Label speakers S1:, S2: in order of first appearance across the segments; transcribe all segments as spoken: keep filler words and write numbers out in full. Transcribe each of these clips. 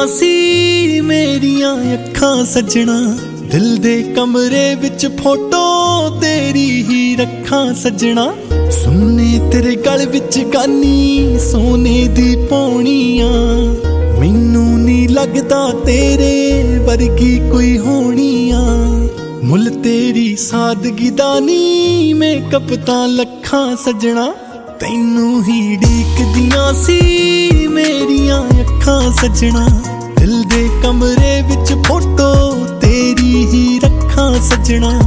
S1: ਦੀਆਂ ਸੀ ਮੇਰੀਆਂ ਅੱਖਾਂ ਸੱਜਣਾ। ਦਿਲ ਦੇ ਕਮਰੇ ਵਿੱਚ ਫੋਟੋ ਤੇਰੀ ਹੀ ਰੱਖਾਂ ਸੱਜਣਾ। ਸੁਣਨੇ ਤੇਰੇ ਗਲ ਵਿੱਚ ਗਾਨੀ ਸੋਨੇ ਦੀ ਪੌਣੀਆਂ। ਮੈਨੂੰ ਨੀ ਲੱਗਦਾ ਤੇਰੇ ਵਰਗੀ ਕੋਈ ਹੋਣੀਆਂ। ਮੁੱਲ ਤੇਰੀ ਸਾਦਗੀ ਦਾ ਨੀ ਮੇਕਅਪ ਤਾਂ ਲੱਖਾਂ ਸੱਜਣਾ। ਤੈਨੂੰ ਹੀ ਢੀਕਦੀਆਂ ਸੀ ਮੇਰੀਆਂ ਅੱਖਾਂ ਸੱਜਣਾ। ਦਿਲ ਦੇ ਕਮਰੇ ਵਿੱਚ ਫੋਟੋ ਤੇਰੀ ਹੀ ਰੱਖਾਂ ਸੱਜਣਾ।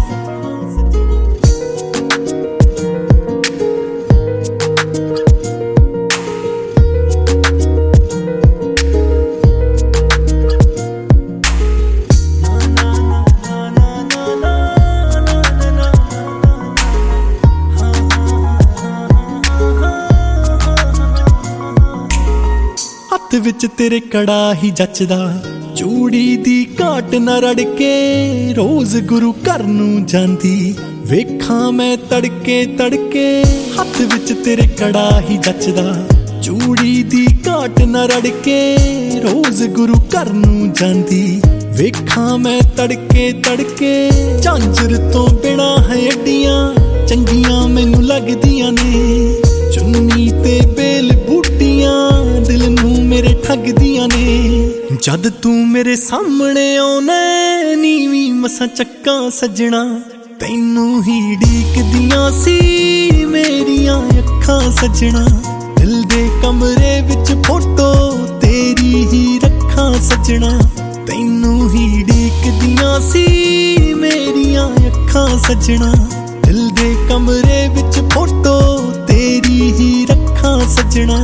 S1: ਹੱਥ ਵਿੱਚ ਤੇਰੇ ਕੜਾ ਹੀ ਜੱਚਦਾ। ਚੂੜੀ ਦੀ ਘਾਟ ਨਾ ਰੜ ਕੇ ਰੋਜ਼ ਗੁਰੂ ਘਰ ਨੂੰ ਜਾਂਦੀ। ਵੇਖਾਂ ਮੈਂ ਤੜਕੇ ਤੜਕੇ ਹੱਥ ਵਿੱਚ ਤੇਰੇ ਕੜਾ ਹੀ ਜੱਚਦਾ। ਚੂੜੀ ਦੀ ਘਾਟ ਨਾ ਰੜ ਕੇ ਰੋਜ਼ ਗੁਰੂ ਘਰ ਨੂੰ ਜਾਂਦੀ। ਵੇਖਾਂ ਮੈਂ ਤੜਕੇ ਤੜਕੇ ਝਾਂਜਰ ਤੋਂ ਬਿਨਾਂ ਹੈ ਅੱਡੀਆਂ ਚੰਗੀਆਂ ਮੈਨੂੰ ਲੱਗਦੀਆਂ ਨੇ। ਚੁੰਨੀ ਤੇ ਬੇਲ ਬੂਟੀਆਂ ਦਿਲ ਨੂੰ ਮੇਰੇ ਠੱਗਦੀਆਂ ਨੇ। ਜਦ ਤੂੰ ਮੇਰੇ ਸਾਹਮਣੇ ਆਉਣਾ ਨੀਵੀਂ ਮਸਾਂ ਚੱਕਾਂ ਸੱਜਣਾ। ਤੈਨੂੰ ਹੀ ਢੀਕਦੀਆਂ ਸੀ ਮੇਰੀਆਂ ਅੱਖਾਂ ਸੱਜਣਾ। ਦਿਲ ਦੇ ਕਮਰੇ ਵਿੱਚ ਫੋਟੋ ਤੇਰੀ ਹੀ ਰੱਖਾਂ ਸੱਜਣਾ। ਤੈਨੂੰ ਹੀ ਢੀਕਦੀਆਂ ਸੀ ਮੇਰੀਆਂ ਅੱਖਾਂ ਸੱਜਣਾ। ਦਿਲ ਦੇ ਕਮਰੇ ਵਿੱਚ ਫੋਟੋ ਤੇਰੀ ਹੀ ਰੱਖਾਂ ਸੱਜਣਾ।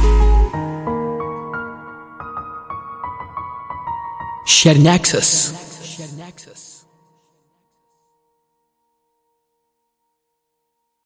S2: Share Nexus.